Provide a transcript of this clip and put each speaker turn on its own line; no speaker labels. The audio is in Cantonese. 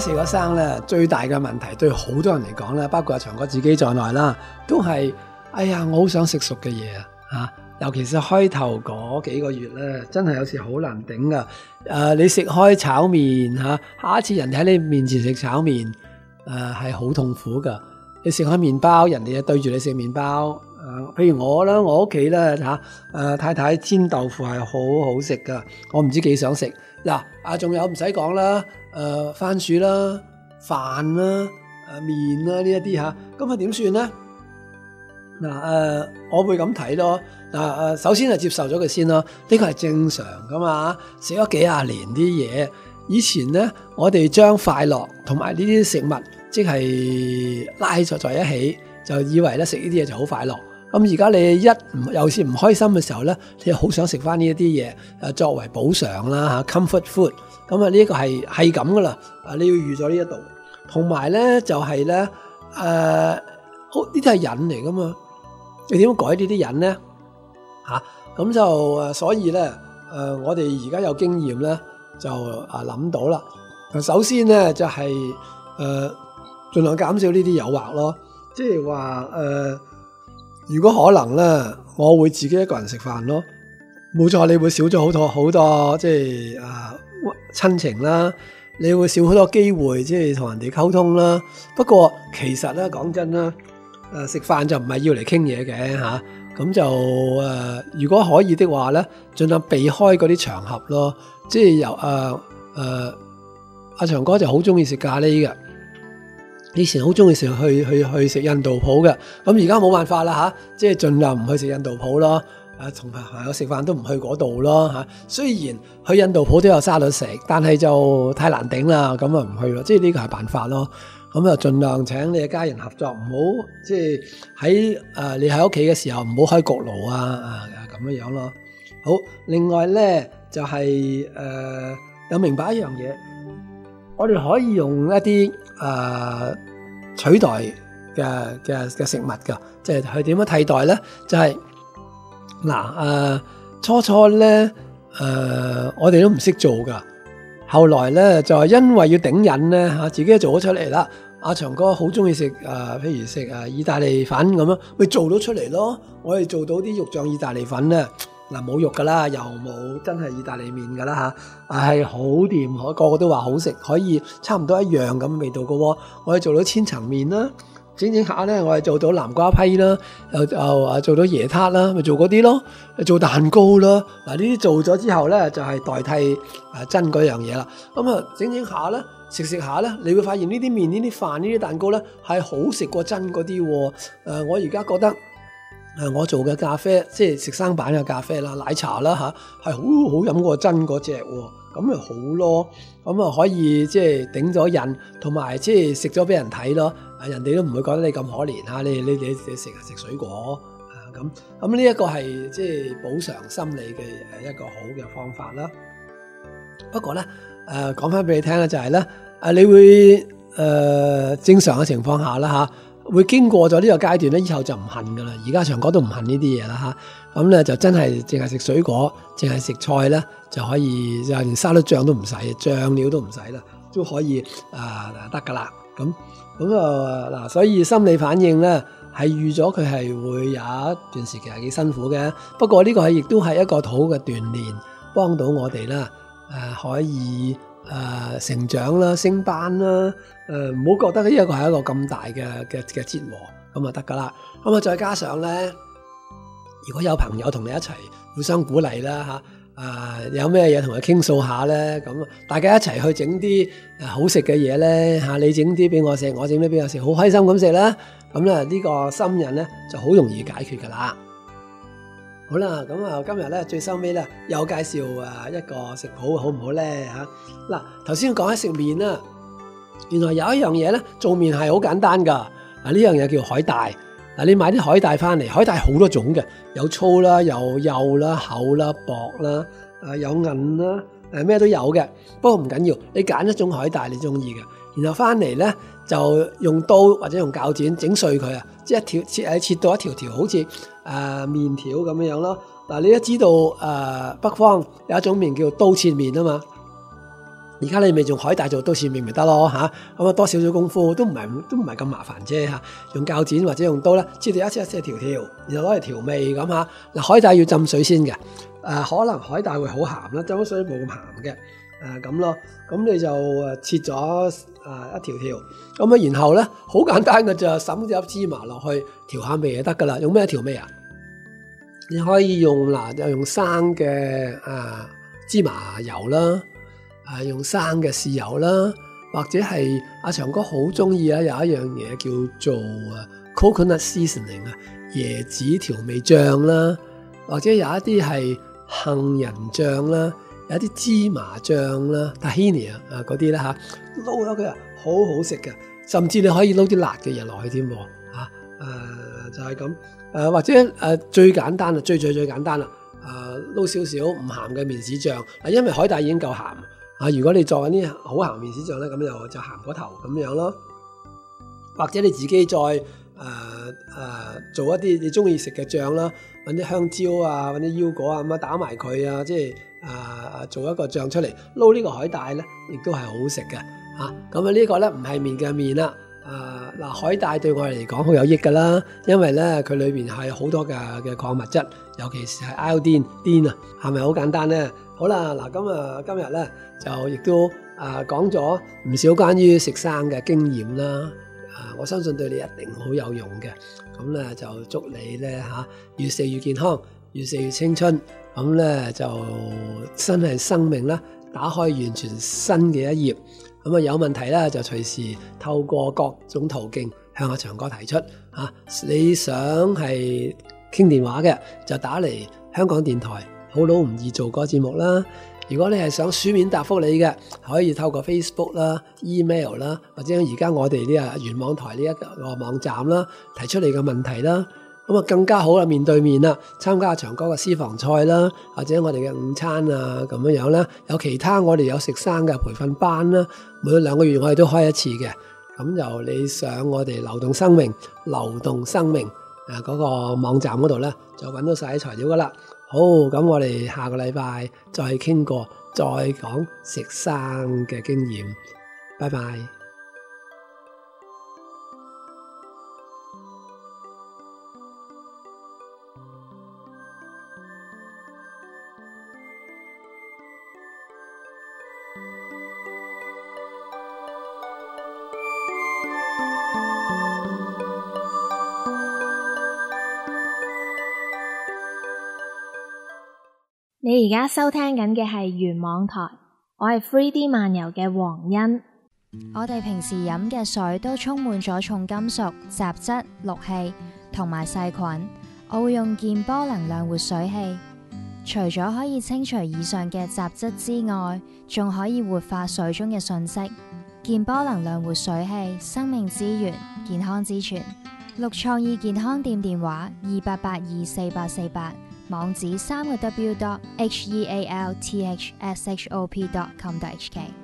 食咗生咧，最大嘅問題對好多人嚟講咧，包括阿長哥自己在內啦，都係哎呀，我好想食熟嘅嘢啊！尤其是開頭嗰幾個月咧，真係有時好難頂噶。你食開炒麵下一次人哋喺你面前食炒麵，係好痛苦噶。你食開麵包，人哋就對住你食麵包。譬如我啦，我屋企咧太太煎豆腐係好好食噶，我唔知幾想食。嗱，仲有唔使講啦，番薯啦、飯啦、麵啦呢一啲嚇，咁啊點算咧？我會咁睇咯。首先係接受咗佢先咯，呢個係正常噶嘛。食咗幾廿年啲嘢，以前咧我哋將快樂同埋呢啲食物即係拉咗在一起，就以為咧食呢啲嘢就好快樂。咁而家你有時唔開心嘅時候咧，你又好想食翻呢一啲嘢，作為補償啦嚇 comfort food。咁呢一個係咁噶啦，你要預咗呢一度。同埋咧就係咧，呢啲係癮嚟噶嘛。你點樣改呢啲癮咧？咁就所以咧，我哋而家有經驗咧，就諗到啦。首先咧就係盡量減少呢啲誘惑咯。即係話如果可能咧，我會自己一個人食飯咯。冇錯，你會少咗好多即係親情啦，你會少好多機會即係同人哋溝通啦。不過其實咧講真啦，食飯就唔係要嚟傾嘢嘅嚇。咁就如果可以的話咧，盡量避開嗰啲場合咯。即係由阿長哥就好中意食咖喱嘅。以前好中意去食印度鋪嘅，咁而家冇辦法啦即係盡量唔去食印度鋪咯。同朋友食飯都唔去嗰度咯雖然去印度鋪都有沙律食，但係就太難頂啦，咁啊唔去咯。即係呢個係辦法咯。咁啊，盡量請你嘅家人合作，唔好即係喺你喺屋企嘅時候唔好開焗爐咁樣咯。好，另外咧就係有明白一樣嘢，我哋可以用一啲取代嘅食物噶，即係佢點樣替代咧？就係初咧我哋都唔識做噶，後來咧就係因為要頂癮咧自己做咗出嚟啦。阿長哥好中意食譬如食意大利粉咁樣，咪做到出嚟咯。我哋做到啲肉醬意大利粉咧，冇肉噶啦，又冇真係意大利麵噶啦係好掂，個個都話好食，可以差唔多一樣咁味道噶喎。我哋做到千層麵啦，整下咧，我哋做到南瓜批啦，又做到椰撻啦，咪做嗰啲咯，做蛋糕啦。呢啲做咗之後咧，就係代替真嗰樣嘢啦。咁整下咧，食下咧，你會發現呢啲麵、呢啲飯、呢啲蛋糕咧係好食過真嗰啲。我而家覺得我做嘅咖啡，即係食生版嘅咖啡啦、奶茶啦係好飲過真嗰隻喎。咁咪好咯，咁可以即係頂咗癮，同埋即係食咗俾人睇咯，人哋都唔會覺得你咁可憐你食水果咁呢一個係即係補償心理嘅一個好嘅方法啦。不過咧講翻俾你聽咧，就係咧你會正常嘅情況下啦會經過咗呢個階段咧，以後就唔恨噶啦。而家長哥都唔恨呢啲嘢啦咁咧就真係淨係食水果，淨係食菜咧就可以，就連沙律醬都唔使，醬料都唔使啦，都可以得噶啦。咁所以心理反應咧係預咗佢係會有一段時期係幾辛苦嘅。不過呢個亦都係一個好嘅鍛鍊，幫到我哋啦可以成長啦、升班啦，唔好覺得呢一個係一個咁大嘅折磨，咁就得噶啦。咁再加上咧，如果有朋友同你一齊互相鼓勵啦有咩嘢同佢傾訴下咧，咁大家一齊去整啲好食嘅嘢咧你整啲俾我食，我整啲俾我食，好開心咁食啦。咁咧呢個心癮咧就好容易解決噶啦。好啦，咁今日咧最收尾咧又介紹一個食譜好唔好咧頭先講起食麵啦，原來有一樣嘢咧做麵係好簡單噶。呢樣嘢叫海帶。你買啲海帶翻嚟，海帶好多種嘅，有粗啦，有幼啦，厚啦，薄啦，有韌啦，咩都有嘅。不過唔緊要，你揀一種海帶你中意嘅，然後翻嚟咧就用刀或者用鉸剪整碎佢即係切到一條條好似麵條咁樣咯。你都知道北方有一種麵叫刀切麵啊嘛。 而家你咪用海帶做刀切麵咪得咯嚇，咁啊多少少功夫都唔係咁麻煩啫嚇，用鉸剪或者用刀咧切掉一條條，然後攞嚟調味咁嚇。嗱，海帶要浸水先嘅，可能海帶會好鹹啦，浸咗水冇咁鹹嘅，咁咯。咁你就切咗一條條，咁啊然後咧好簡單嘅咋，揼啲粒芝麻落去調下味就得噶啦。用咩調味啊？你可以用用生嘅芝麻油啦。用生嘅豉油啦，或者係阿長哥好中意有一樣嘢叫做coconut seasoning 椰子調味醬啦，或者有一啲係杏仁醬啦，有一啲芝麻醬啦 tahini 嗰啲咧嚇，撈咗佢好好食嘅，甚至你可以撈啲辣嘅嘢落去添喎，就係咁，或者最簡單啦，最簡單啦，撈少少唔鹹嘅麵豉醬，因為海帶已經夠鹹。如果你做緊啲好鹹麵豉醬咧，咁就鹹過頭咁樣咯。或者你自己再做一啲你中意食嘅醬啦，揾啲香蕉啊，揾啲腰果啊，咁啊打埋佢啊，即係做一個醬出嚟，撈呢個海帶咧，亦都係好食嘅嚇。咁啊呢個咧唔係麵嘅麵啦。海帶對我哋嚟講好有益噶啦，因為咧佢裏邊係好多嘅礦物質，尤其是係 iodine 啊，係咪好簡單咧？好啦，今日咧就亦都講咗唔少關於食生嘅經驗啦，我相信對你一定好有用嘅。咁咧就祝你咧越食越健康，越食越青春。咁咧就真係生命啦，打開完全新嘅一頁。咁有問題咧就隨時透過各種途徑向阿長哥提出你想係傾電話嘅就打嚟香港電台好老唔易做個節目啦。如果你係想書面答覆你嘅，可以透過 Facebook 啦、email 啦，或者而家我哋呢元網台呢一個網站啦，提出你嘅問題啦。咁更加好啦，面對面啦，參加長哥嘅私房菜啦，或者我哋嘅午餐咁樣啦。有其他我哋有食生嘅培訓班啦，每2個月我哋都開一次嘅。咁就你上我哋流動生命嗰個網站嗰度咧，就揾到晒啲材料噶啦。好，咁我哋下個禮拜再傾過，再講食生嘅經驗。拜拜。
你而家收聽緊嘅係元網台，我係 3D 漫遊嘅黃欣。
我哋平時飲嘅水都充滿咗重金屬、雜質、氯氣同埋細菌。我會用健波能量活水器，除咗可以清除以上嘅雜質之外，仲可以活化水中嘅訊息。健波能量活水器，生命之源，健康之泉。綠創意健康店電話28824848，網址3個W.healthshop.com.hk。